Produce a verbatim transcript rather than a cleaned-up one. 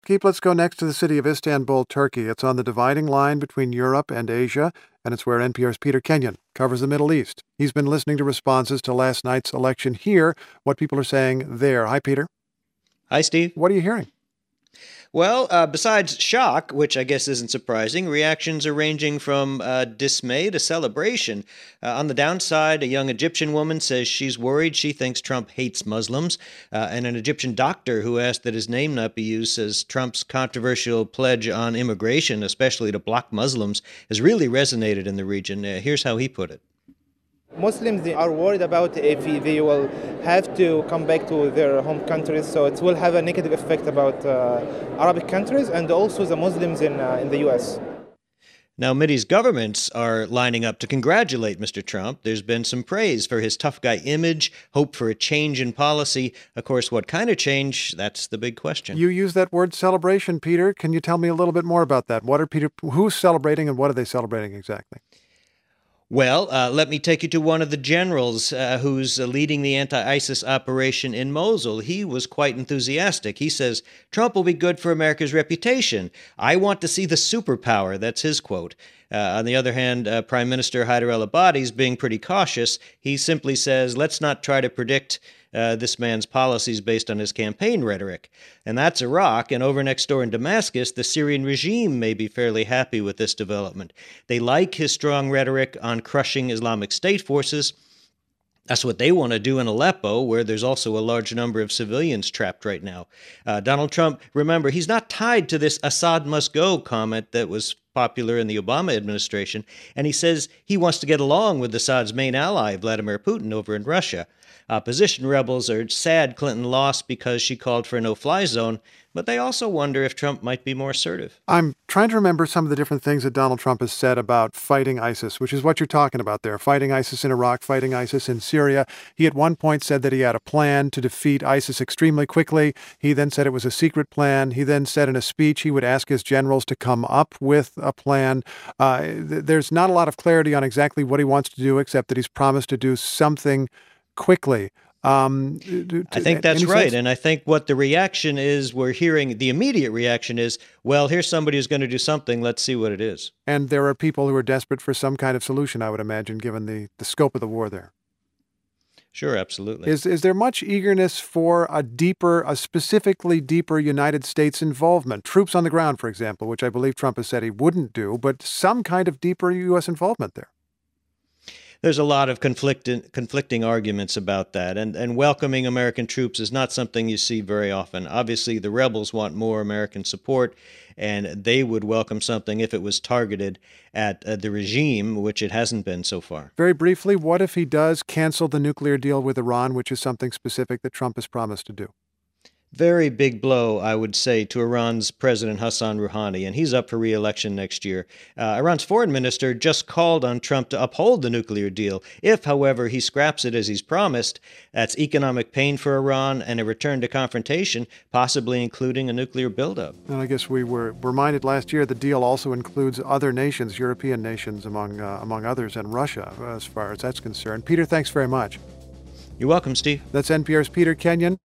Keep, let's go next to the city of Istanbul, Turkey. It's on the dividing line between Europe and Asia, and it's where N P R's Peter Kenyon covers the Middle East. He's been listening to responses to last night's election here, what people are saying there. Hi, Peter. Hi, Steve. What are you hearing? Well, uh, besides shock, which I guess isn't surprising, reactions are ranging from uh, dismay to celebration. Uh, on the downside, a young Egyptian woman says she's worried. She thinks Trump hates Muslims. Uh, and an Egyptian doctor who asked that his name not be used says Trump's controversial pledge on immigration, especially to block Muslims, has really resonated in the region. Uh, here's how he put it. Muslims they are worried about if they will have to come back to their home countries, so it will have a negative effect about uh, Arabic countries and also the Muslims in uh, in the U S. Now, Mideast governments are lining up to congratulate Mister Trump. There's been some praise for his tough guy image, hope for a change in policy. Of course, what kind of change? That's the big question. You use that word celebration, Peter. Can you tell me a little bit more about that? What are Peter? Who's celebrating and what are they celebrating exactly? Well, uh, let me take you to one of the generals uh, who's uh, leading the anti-ISIS operation in Mosul. He was quite enthusiastic. He says, Trump will be good for America's reputation. I want to see the superpower. That's his quote. Uh, on the other hand, uh, Prime Minister Haider al-Abadi is being pretty cautious. He simply says, let's not try to predict uh, this man's policies based on his campaign rhetoric. And that's Iraq. And over next door in Damascus, the Syrian regime may be fairly happy with this development. They like his strong rhetoric on crushing Islamic State forces. That's what they want to do in Aleppo, where there's also a large number of civilians trapped right now. Uh, Donald Trump, remember, he's not tied to this Assad must go comment that was popular in the Obama administration, and he says he wants to get along with Assad's main ally, Vladimir Putin, over in Russia. Opposition rebels are sad Clinton lost because she called for a no-fly zone, but they also wonder if Trump might be more assertive. I'm trying to remember some of the different things that Donald Trump has said about fighting ISIS, which is what you're talking about there, fighting ISIS in Iraq, fighting ISIS in Syria. He at one point said that he had a plan to defeat ISIS extremely quickly. He then said it was a secret plan. He then said in a speech he would ask his generals to come up with a plan. Uh, th- there's not a lot of clarity on exactly what he wants to do, except that he's promised to do something quickly. Um, to, I think that's any right. sense? And I think what the reaction is, we're hearing the immediate reaction is, well, here's somebody who's going to do something. Let's see what it is. And there are people who are desperate for some kind of solution, I would imagine, given the, the scope of the war there. Sure, absolutely. Is is there much eagerness for a deeper, a specifically deeper United States involvement? Troops on the ground, for example, which I believe Trump has said he wouldn't do, but some kind of deeper U S involvement there. There's a lot of conflicting, conflicting arguments about that, and, and welcoming American troops is not something you see very often. Obviously, the rebels want more American support, and they would welcome something if it was targeted at uh, the regime, which it hasn't been so far. Very briefly, what if he does cancel the nuclear deal with Iran, which is something specific that Trump has promised to do? Very big blow, I would say, to Iran's President Hassan Rouhani, and he's up for re-election next year. Uh, Iran's foreign minister just called on Trump to uphold the nuclear deal. If, however, he scraps it as he's promised, that's economic pain for Iran and a return to confrontation, possibly including a nuclear buildup. And I guess we were reminded last year the deal also includes other nations, European nations, among uh, among others, and Russia, as far as that's concerned. Peter, thanks very much. You're welcome, Steve. That's N P R's Peter Kenyon.